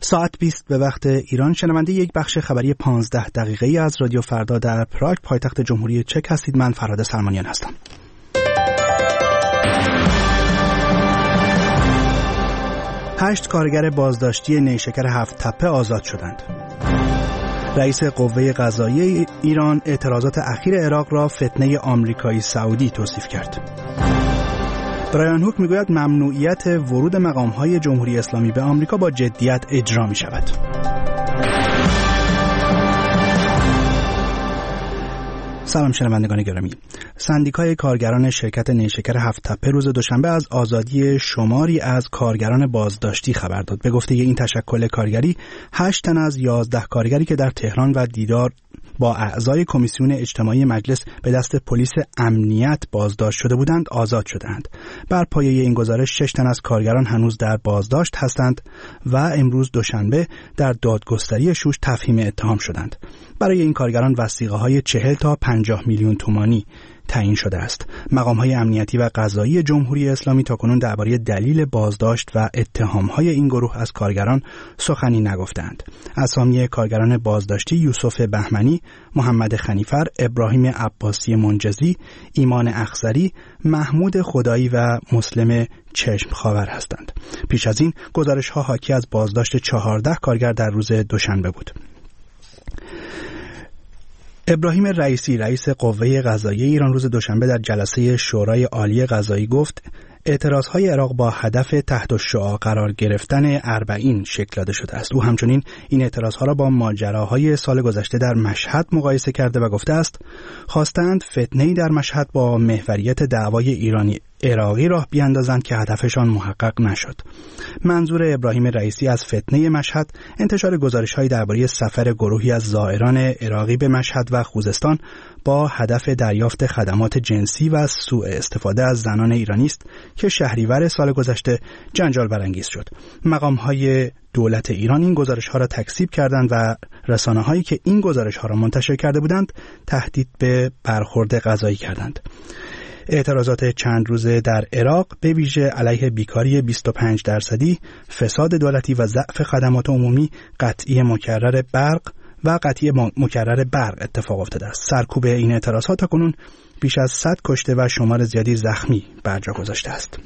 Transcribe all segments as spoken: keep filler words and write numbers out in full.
ساعت بیست به وقت ایران. شنونده یک بخش خبری پانزده دقیقه‌ای از رادیو فردا در پراگ پایتخت جمهوری چک هستید. من فرهاد سلمانیان هستم. هشت کارگر بازداشتی نیشکر هفت تپه آزاد شدند. رئیس قوه قضاییه ایران اعتراضات اخیر عراق را فتنه آمریکایی سعودی توصیف کرد. برایان هوک میگوید ممنوعیت ورود مقام‌های جمهوری اسلامی به آمریکا با جدیت اجرا می شود. سلام شنوندگان گرامی. سندیکای کارگران شرکت نیشکر هفت تپه روز دوشنبه از آزادی شماری از کارگران بازداشتی خبر داد. به گفته این تشکل کارگری، هشت تن از یازده کارگری که در تهران و دیدار با اعضای کمیسیون اجتماعی مجلس به دست پلیس امنیت بازداشت شده بودند آزاد شدند. بر پایه این گزارش شش تن از کارگران هنوز در بازداشت هستند و امروز دوشنبه در دادگستری شوش تفهیم اتهام شدند. برای این کارگران وثیقه‌های چهل تا پنجاه میلیون تومانی تعیین شده است. مقام‌های امنیتی و قضایی جمهوری اسلامی تاکنون درباره دلیل بازداشت و اتهام‌های این گروه از کارگران سخنی نگفتند. اسامی کارگران بازداشتی یوسف بهمنی، محمد خنیفر، ابراهیم عباسی منجزی، ایمان اخضری، محمود خدایی و مسلم چشم خاور هستند. پیش از این گزارش‌ها حاکی از بازداشت چهارده کارگر در روز دوشنبه بود. ابراهیم رئیسی رئیس قوه قضاییه ایران روز دوشنبه در جلسه شورای عالی قضایی گفت اعتراضهای عراق با هدف تحت الشعاع قرار گرفتن اربعین شکل داده شده است. او همچنین این اعتراضها را با ماجراهای سال گذشته در مشهد مقایسه کرده و گفته است خواستند فتنه‌ای در مشهد با محوریت دعوای ایرانی عراقی راه بیاندازند که هدفشان محقق نشد. منظور ابراهیم رئیسی از فتنه مشهد انتشار گزارش‌هایی درباره سفر گروهی از زائران عراقی به مشهد و خوزستان با هدف دریافت خدمات جنسی و سوء استفاده از زنان ایرانی است که شهریور سال گذشته جنجال برانگیز شد. مقام‌های دولت ایران این گزارش‌ها را تکذیب کردند و رسانه‌هایی که این گزارش‌ها را منتشر کرده بودند تهدید به برخورد قضایی کردند. اعتراضات چند روزه در عراق به ویژه علیه بیکاری بیست و پنج درصدی، فساد دولتی و ضعف خدمات عمومی، قطعی مکرر برق و قطعی مکرر برق اتفاق افتاده است. سرکوب این اعتراضات تاکنون بیش از صد کشته و شمار زیادی زخمی بر جا گذاشته است.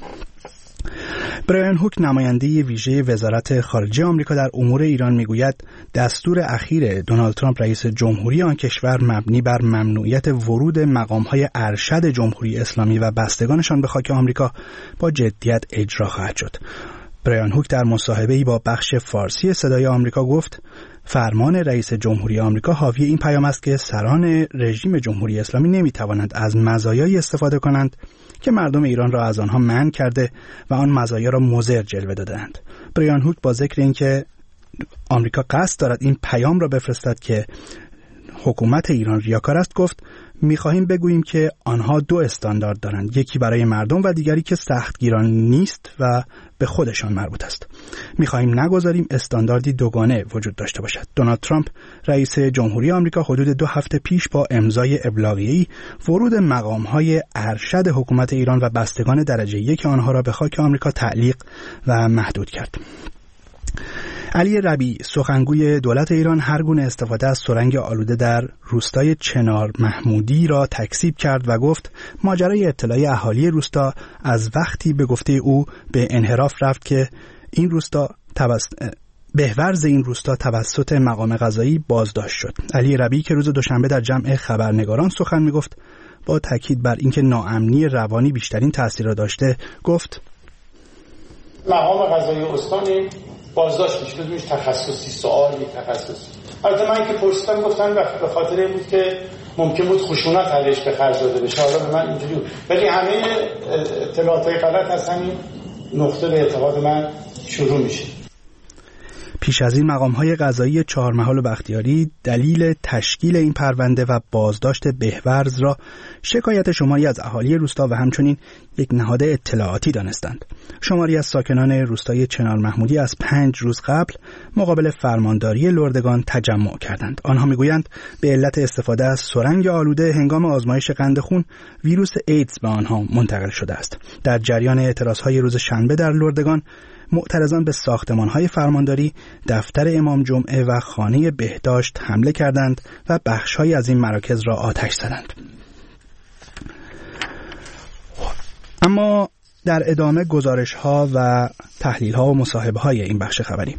برایان هوک نماینده ویژه وزارت خارجه آمریکا در امور ایران میگوید دستور اخیر دونالد ترامپ رئیس جمهوری آن کشور مبنی بر ممنوعیت ورود مقام‌های ارشد جمهوری اسلامی و بستگانشان به خاک آمریکا با جدیت اجرا خواهد شد. برایان هوک در مصاحبه‌ای با بخش فارسی صدای آمریکا گفت فرمان رئیس جمهوری آمریکا حاوی این پیام است که سران رژیم جمهوری اسلامی نمی‌توانند از مزایایی استفاده کنند که مردم ایران را از آنها منع کرده و آن مزایا را مضر جلوه دادند. برایان هوک با ذکر اینکه آمریکا قصد دارد این پیام را بفرستد که حکومت ایران ریاکار است گفت می‌خواهیم بگوییم که آنها دو استاندارد دارند، یکی برای مردم و دیگری که سختگیران نیست و به خودشان مربوط است. می‌خواهیم نگذاریم استانداردی دوگانه وجود داشته باشد. دونالد ترامپ رئیس جمهوری آمریکا حدود دو هفته پیش با امضای ابلاغیه‌ای ورود مقام‌های ارشد حکومت ایران و بستگان درجه یک آنها را به خاک آمریکا تعلیق و محدود کرد. علی ربیع سخنگوی دولت ایران هر گونه استفاده از سرنگ آلوده در روستای چنار محمودی را تکذیب کرد و گفت ماجرای اطلاع اهالی روستا از وقتی به گفته او به انحراف رفت که این روستا توسط بهورز این روستا توسط مقام قضایی بازداشت شد. علی ربیع که روز دوشنبه در جمع خبرنگاران سخن میگفت با تاکید بر اینکه ناامنی روانی بیشترین تاثیر را داشته گفت مقام قضایی استان بازداشت میشه بدونش تخصصی سوالی تخصصی. البته من که پرسیدم گفتن به خاطر این بود که ممکن بود خشونت علیش به خرج داده بشه. حالا به من اینجوری بود. ولی همه اطلاعاتای غلط از همین نقطه به اعتقاد من شروع میشه. پیش از این مقام‌های قضایی چهارمحال و بختیاری دلیل تشکیل این پرونده و بازداشت بهورز را شکایت شماری از اهالی روستا و همچنین یک نهاد اطلاعاتی دانستند. شماری از ساکنان روستای چنار محمودی از پنج روز قبل مقابل فرمانداری لردگان تجمع کردند. آنها میگویند به علت استفاده از سرنگ آلوده هنگام آزمایش قند خون ویروس ایدز به آنها منتقل شده است. در جریان اعتراضهای روز شنبه در لردگان معترضان به ساختمان‌های فرمانداری، دفتر امام جمعه و خانه بهداشت حمله کردند و بخش‌هایی از این مراکز را آتش زدند. اما در ادامه گزارش‌ها و تحلیل‌ها و مصاحبه‌های این بخش خبری،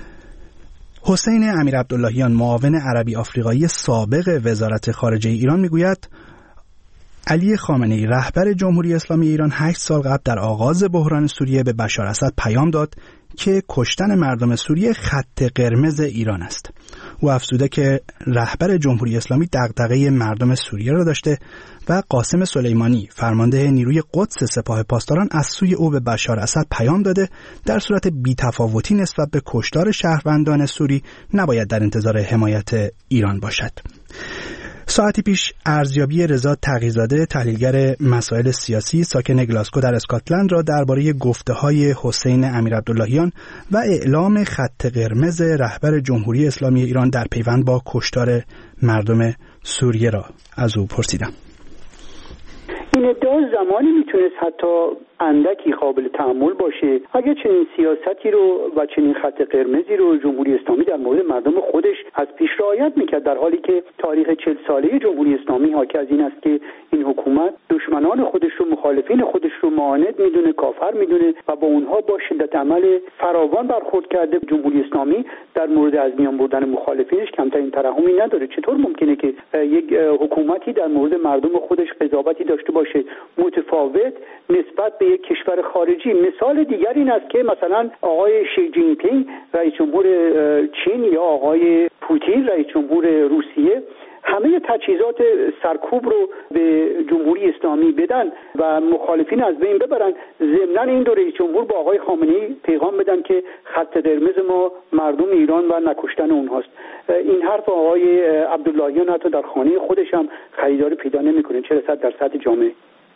حسین امیرعبداللهیان، معاون عربی آفریقایی سابق وزارت خارجه ایران، میگوید علی خامنه‌ای رهبر جمهوری اسلامی ایران هشت سال قبل در آغاز بحران سوریه به بشار اسد پیام داد که کشتن مردم سوریه خط قرمز ایران است. او افزوده که رهبر جمهوری اسلامی دغدغه مردم سوریه را داشته و قاسم سلیمانی، فرمانده نیروی قدس سپاه پاسداران، از سوی او به بشار اسد پیام داده در صورت بی‌تفاوتی نسبت به کشتار شهروندان سوری نباید در انتظار حمایت ایران باشد. ساعتی پیش ارزیابی رضا تغییرزاده، تحلیلگر مسائل سیاسی ساکن گلاسگو در اسکاتلند، را درباره گفته‌های حسین امیرعبداللهیان و اعلام خط قرمز رهبر جمهوری اسلامی ایران در پیوند با کشتار مردم سوریه را از او پرسیدم. این ادعا زمانی میتونست حتی اندکی قابل تأمل باشه اگر چنین سیاستی رو و چنین خط قرمزی رو جمهوری اسلامی در مورد مردم خودش از پیش رعایت میکرد، در حالی که تاریخ چهل ساله جمهوری اسلامی حاکی از این است که این حکومت دشمنان خودش رو، مخالفین خودش رو معاند میدونه، کافر میدونه و با اونها با شدت عمل فراوان برخورد کرده. جمهوری اسلامی در مورد از میان بردن مخالفینش کمترین ترحمی نداره. چطور ممکنه که یک حکومتی در مورد مردم خودش قضاوتی داشته باشه متفاوت نسبت به یک کشور خارجی؟ مثال دیگر این است که مثلا آقای شی جین پینگ رئیس جمهور چین یا آقای پوتین رئیس جمهور روسیه همه تجهیزات سرکوب رو به جمهوری اسلامی بدن و مخالفین از بین ببرن، ضمناً این دو رئیس جمهور با آقای خامنه‌ای پیغام بدن که خط قرمز ما مردم ایران و نکشتن اونهاست. این حرف آقای عبداللهیان حتی در خانه خودش هم خریدار پیدا نمی‌کنه، چه رسد در سطح جامعه.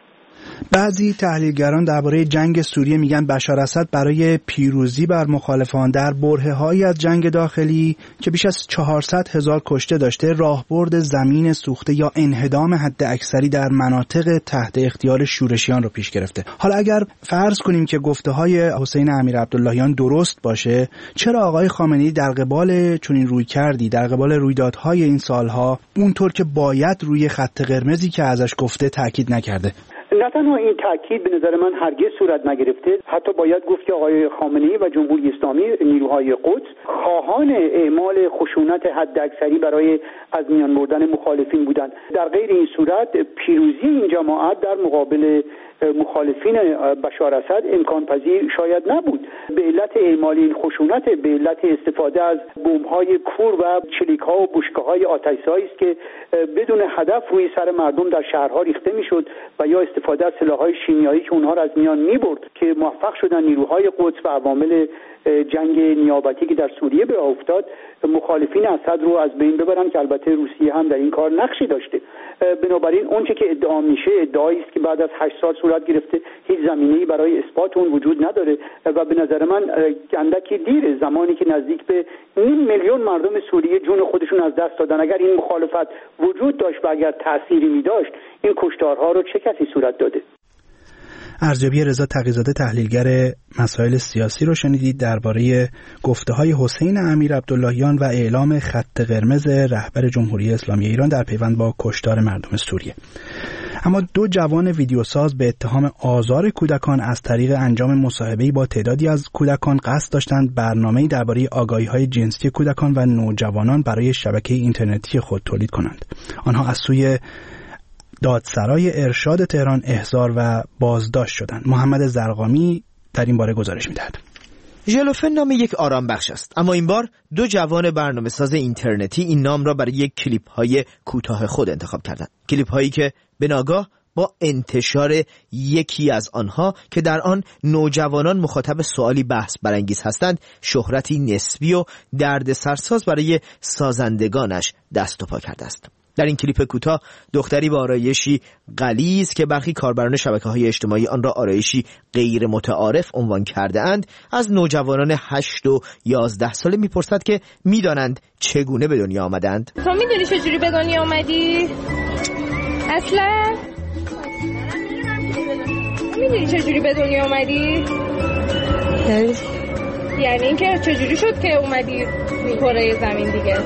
بعضی تحلیلگران درباره جنگ سوریه میگن بشار اسد برای پیروزی بر مخالفان در برهه‌هایی از جنگ داخلی که بیش از چهارصد هزار کشته داشته، راهبرد زمین سوخته یا انهدام حد اکثری در مناطق تحت اختیار شورشیان رو پیش گرفته. حالا اگر فرض کنیم که گفته‌های حسین امیرعبداللهیان درست باشه، چرا آقای خامنه‌ای در قبال چنین رویکردی، در قبال رویدادهای این سالها، اونطور که باید روی خط قرمزی که ازش گفته تاکید نکرده؟ نه تنها این تاکید به نظر من هرگز صورت نگرفته، حتی باید گفت که آقای خامنه‌ای و جمهوری اسلامی، نیروهای قدس، خواهان اعمال خشونت حداکثری برای از میان بردن مخالفین بودند. در غیر این صورت پیروزی این جماعت در مقابل مخالفین بشار اسد امکان پذیر شاید نبود. به علت اعمال این خشونت، به علت استفاده از بمب‌های کور و چلیک‌ها و بشکه‌های آتش‌زایی است که بدون هدف روی سر مردم در شهرها ریخته می‌شد و یا استفاده از سلاح‌های شیمیایی که اونها را از میان می‌برد که موفق شدن نیروهای قدس و عوامل جنگ نیابتی که در سوریه به افتاد مخالفین اسد رو از بین ببرن، که البته روسیه هم در این کار نقشی داشته. بنابراین اونچه که ادعا میشه ادعایی است که بعد از هشت سال صورت گرفته، هیچ زمینه‌ای برای اثبات اون وجود نداره و به نظر من اندکی دیره، زمانی که نزدیک به نیم میلیون مردم سوریه جون خودشون از دست دادن. اگر این مخالفت وجود داشت و اگر تأثیری می داشت، این کشتارها رو چه کسی صورت داده؟ ارزیابی رضا تقی‌زاده، تحلیلگر مسائل سیاسی، رو شنیدید درباره گفته‌های حسین امیرعبداللهیان و اعلام خط قرمز رهبر جمهوری اسلامی ایران در پیوند با کشتار مردم سوریه. اما دو جوان ویدیوساز به اتهام آزار کودکان از طریق انجام مصاحبه‌ای با تعدادی از کودکان قصد داشتند برنامه‌ای درباره آگاهی‌های جنسی کودکان و نوجوانان برای شبکه اینترنتی خود تولید کنند. آنها از سوی دادسرای ارشاد تهران احضار و بازداشت شدند. محمد زرقامی در این باره گزارش می‌دهد. ژلوفن نام یک آرام بخش است، اما این بار دو جوان برنامه‌ساز اینترنتی این نام را برای یک کلیپ‌های کوتاه خود انتخاب کردند. کلیپ‌هایی که به ناگاه با انتشار یکی از آنها که در آن نوجوانان مخاطب سوالی بحث برانگیز هستند، شهرتی نسبی و دردسرساز برای سازندگانش دست و پا کرده است. در این کلیپ کوتاه دختری با آرایشی غلیظ که برخی کاربران شبکه‌های اجتماعی آن را آرایشی غیر متعارف عنوان کرده اند، از نوجوانان هشت و یازده ساله میپرسد که میدانند چگونه به دنیا آمدند. تو میدونی چجوری به دنیا آمدی؟ اصلا میدونی چجوری به دنیا آمدی؟ یعنی اینکه چجوری شد که اومدی کره زمین دیگه؟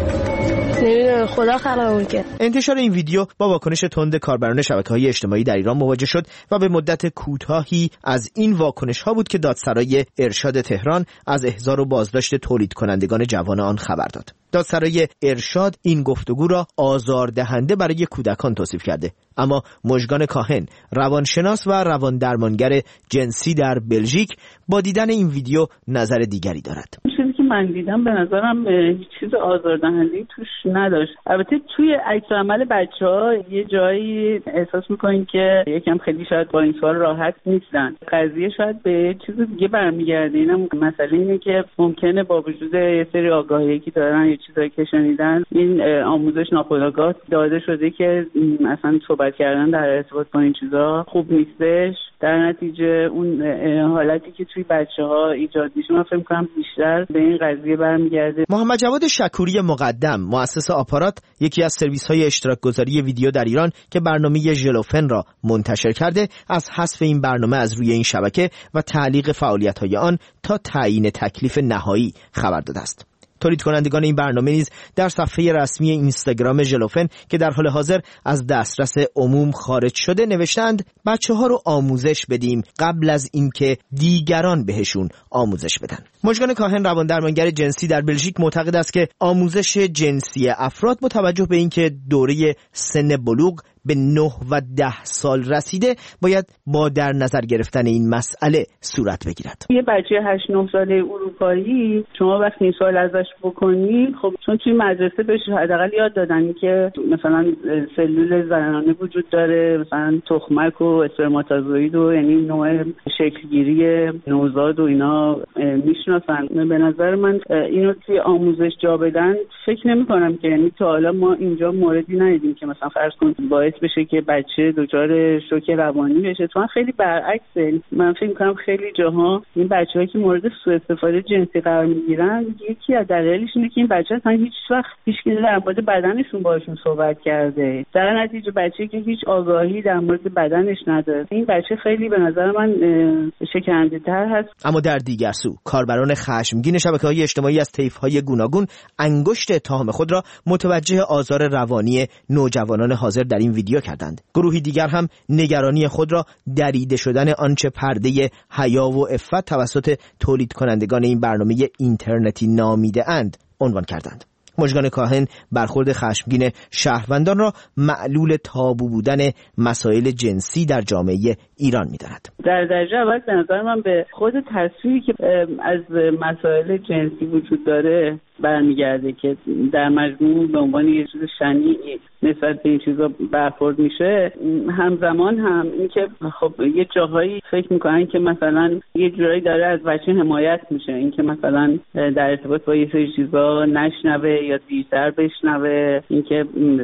نمیدونم، خدا خلقمون کرد. انتشار این ویدیو با واکنش تند کاربران شبکه‌های اجتماعی در ایران مواجه شد و به مدت کوتاهی از این واکنش‌ها بود که دادسرای ارشاد تهران از احضار و بازداشت تولید کنندگان جوان آن خبر داد. دادسرای ارشاد این گفتگو را آزاردهنده برای کودکان توصیف کرده، اما مژگان کاهن، روانشناس و روان درمانگر جنسی در بلژیک، با دیدن این ویدیو نظر دیگری دارد. چیزی که من دیدم به نظرم هیچ چیز آزاردهنده‌ای توش نداشت. البته توی عکس عمل بچه‌ها یه جایی احساس می‌کنین که یکم خیلی شاید با این سوال راحت نیستن. قضیه شاید به چیز دیگه برمیگرده. اینم مسئله اینه که ممکنه با وجود یه سری آگاهی که دارن، یه چیزایی که شنیدن، این آموزش ناخودآگاه داده شده که اصلا صحبت کردن در ارتباط با این چیزا خوب نیستش. در نتیجه اون حالتی که توی بچه‌ها ایجاد میشه، من فکر می‌کنم بیشتر به این قضیه برمیگرده. محمد جواد شکوری مقدم، مؤسس آپارات، یکی از سرویس‌های اشتراک گذاری ویدیو در ایران که برنامه ژلوفن را منتشر کرده، از حذف این برنامه از روی این شبکه و تعلیق فعالیت‌های آن تا تعیین تکلیف نهایی خبر داده است. تولید کنندگان این برنامه نیز در صفحه رسمی اینستاگرام ژلوفن که در حال حاضر از دسترس عموم خارج شده نوشتند بچه‌ها رو آموزش بدیم قبل از اینکه دیگران بهشون آموزش بدن. مژگان کاهن، روان درمانگر جنسی در بلژیک، معتقد است که آموزش جنسی افراد با توجه به اینکه دوره سن بلوغ به نه و ده سال رسیده باید با در نظر گرفتن این مسئله صورت بگیرد. یه بچه هشت نه ساله اروپایی شما وقتی این سوال ازش بکنی، خب چون توی مدرسه بهش حداقل یاد دادن که مثلا سلول زنانه وجود داره، مثلا تخمک و اسپرماتوزوئید و یعنی نوع شکلگیری نوزاد و اینا میشناسن. به نظر من اینو توی آموزش جا بدن فکر نمی‌کنم که، یعنی تا حالا ما اینجا موردی ندیدیم که مثلا فرض کن باعث بشه که بچه دچار شوک روانی بشه. تو خیلی برعکسه. من فکر می‌کنم خیلی جاها این بچه‌ها که مورد سوء استفاده جنسی قرار می‌گیرن، یکی از دلایلش اینه که این بچه‌ها اصلا هیچ وقت هیچ در مورد بدنشون باشون صحبت کرده. در نتیجه بچه‌ای که هیچ آگاهی در مورد بدنش نداره، این بچه خیلی به نظر من شکننده‌تر هست. اما در دیگر سو، کاربران خشمگین شبکه‌های اجتماعی از طیف‌های گوناگون انگشت اتهام خود را متوجه آزار روانی نوجوانان حاضر در این ویدیو کردند. گروهی دیگر هم نگرانی خود را دریده شدن آنچه پرده حیا و عفت توسط تولید کنندگان این برنامه اینترنتی نامیده اند عنوان کردند. مژگان کاهن برخورد خشمگین شهروندان را معلول تابو بودن مسائل جنسی در جامعه ایران می‌داند. در درجه اول به نظر من به خود تصویری که از مسائل جنسی وجود داره برمیگرده که در مجموع به عنوان یه چیز شنیعی نسبت به این چیزا برخورد میشه. همزمان هم این که خب یه جاهایی فکر میکنن که مثلا یه جورایی داره از بچه حمایت میشه، این که مثلا در ارتباط با یه سری چیزا نشنوه یا دیرتر بشنوه، این که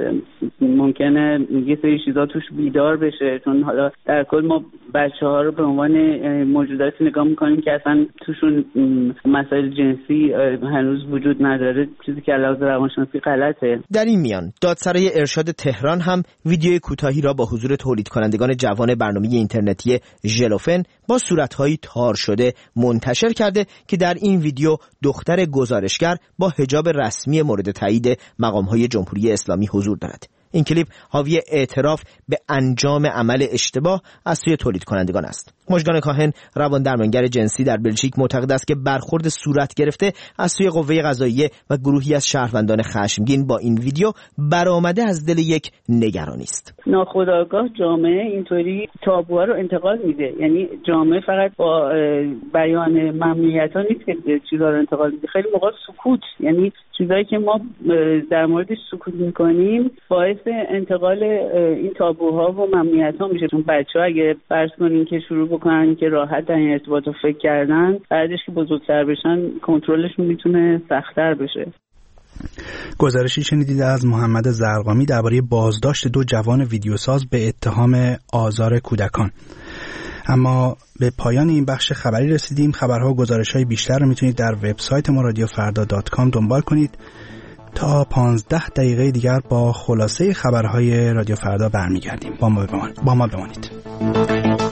ممکنه یه سری چیزا توش بیدار بشه. چون حالا در کل ما بچه ها رو به عنوان موجوداتی نگاه میکنیم که اصلا توشون مسائل جنسی هنوز وجود نداره، چیزی که علاوه بر روانشناسی غلطه. در این میان دادسرای ارشاد تهران هم ویدیوی کوتاهی را با حضور تولید کنندگان جوان برنامه اینترنتی ژلوفن با صورت‌های تار شده منتشر کرده که در این ویدیو دختر گزارشگر با حجاب رسمی مورد تایید مقام‌های جمهوری اسلامی حضور دارد. این کلیپ حاوی اعتراف به انجام عمل اشتباه از سوی تولید کنندگان است. مژگان کاهن، روان درمانگر جنسی در بلژیک، معتقد است که برخورد صورت گرفته از سوی قوه قضاییه و گروهی از شهروندان خشمگین با این ویدیو برآمده از دل یک نگرانی است. ناخودآگاه جامعه اینطوری تابوها رو انتقال میده، یعنی جامعه فقط با بیان ممنوعیت‌ها نیست که چیزا رو انتقال میده، خیلی موقع سکوت، یعنی چیزایی که ما در موردش سکوت میکنیم باعث انتقال این تابوها و ممنوعیت‌ها میشه. چون بچه‌ها اگه فرض کنین که شروع بکنن که راحت در این ارتباط رو فکر کردن، بعدش که بزرگتر بشن کنترلشون میتونه سخت‌تر بشه. گزارشی شنیدید از محمد زرقامی درباره بازداشت دو جوان ویدیوساز به اتهام آزار کودکان. اما به پایان این بخش خبری رسیدیم. خبرها و گزارش‌های بیشتر رو میتونید در وبسایت ما رادیو فردا دات کام دنبال کنید. تا پانزده دقیقه دیگر با خلاصه خبرهای رادیو فردا برمیگردیم. با ما بمانید.